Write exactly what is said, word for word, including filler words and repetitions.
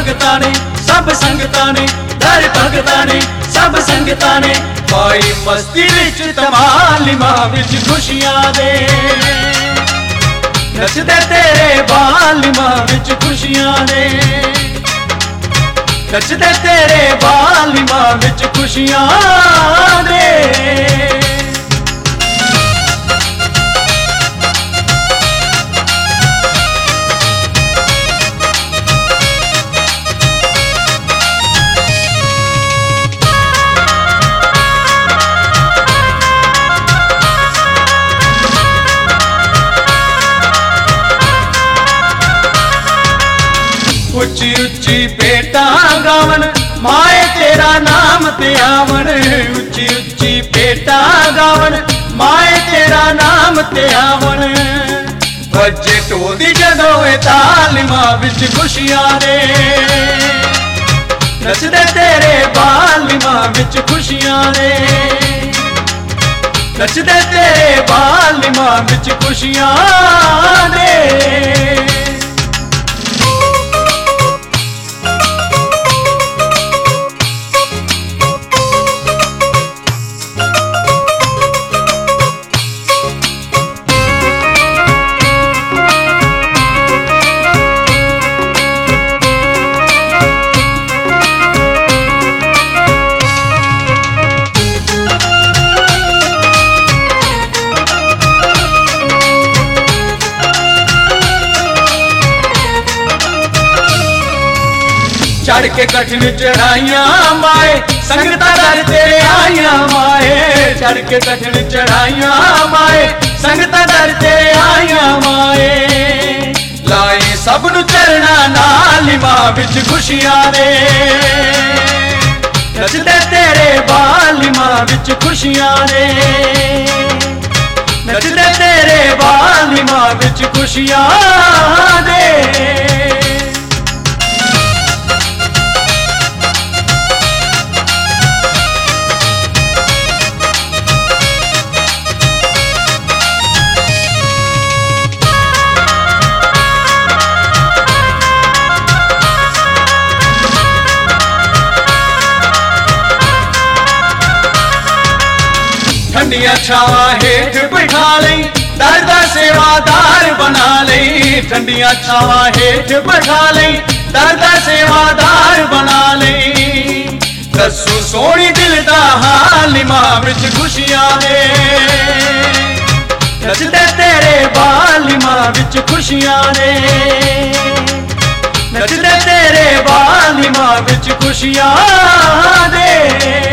भगतां ने सब संगतां ने, दर भगतां ने सब संगतां ने, पाई मस्ती विच तमालिमां विच खुशियां दे। नचदे तेरे बालिमां विच खुशियां ने, नचदे तेरे बालिमां विच खुशियां दे। उच्ची उच्ची पेटा गावन माए तेरा नाम ते आवन, उच्ची उच्ची पेटा गावन माए तेरा नाम ते आवन। बजे ढोल जदों ए तालिमां विच खुशियां दे, नचदे तेरे बालिमां विच खुशियां दे, नचदे तेरे बालिमां विच खुशियां दे। चढ़ के कठिन चढ़ाइयां माए संगतां दर तेरे आइयां माए, चढ़ के कठिन चढ़ाइयां माए संगतां दर तेरे आइयां माए। लाए सब नूं चरणा नालिमां विच खुशियां दे, नचदे तेरे बालिमां विच खुशियां दे, नचदे तेरे बालिमां विच खुशियां दे। ठंडिया छावां हेठ बिठा लई दर दा सेवादार बना लई, ठंडिया छावां हेठ बिठा लई दर दा सेवादार बना लई। दसो सोहणी दिल दा हालिमां विच खुशियां दे, नचदे तेरे बालिमां विच खुशियां दे, नचदे तेरे बालिमां विच खुशियां दे।